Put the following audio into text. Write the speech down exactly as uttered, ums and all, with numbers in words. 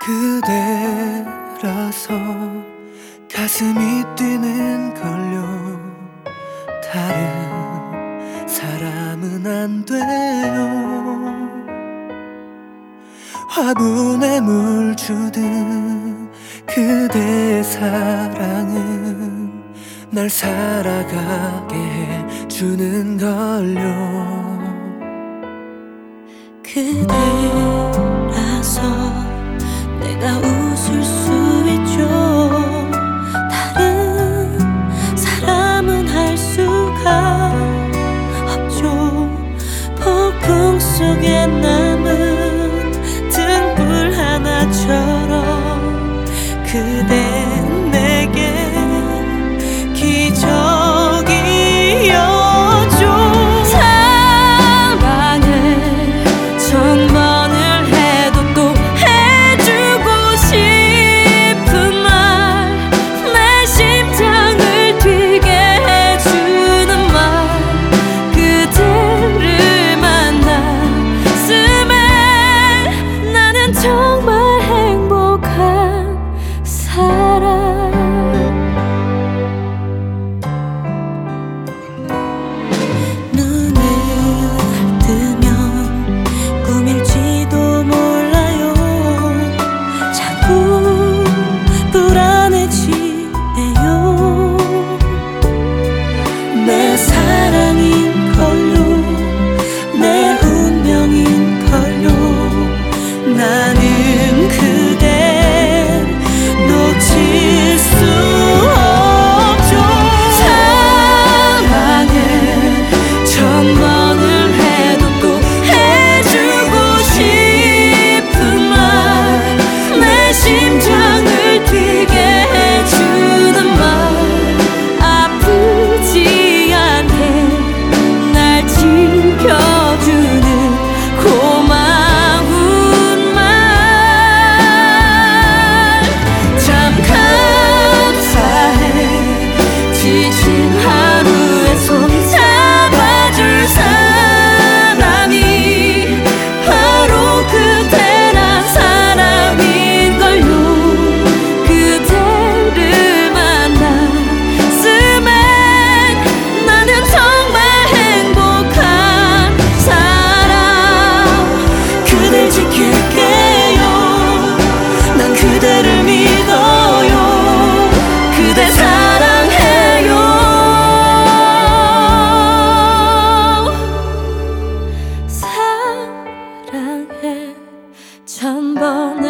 그대라서 가슴이 뛰는 걸요. 다른 사람은 안 돼요. 화분에 물 주듯 그대의 사랑은 날 살아가게 해주는 걸요. 그대라서 내가 웃을 수 있죠. 다른 사람은 할 수가 없죠. 폭풍 속에 남은 등불 하나처럼 그대 내게 기적이었죠. 나는 그댈 놓칠 수 없죠. 사랑해 천 번을 해도 또 해주고 싶은 말, 내 심장을 뛰게 해주는 말, 아프지 않게 날 지켜주는 고마운 그대를 믿어요. 그대 사랑해요. 사랑해 천 번을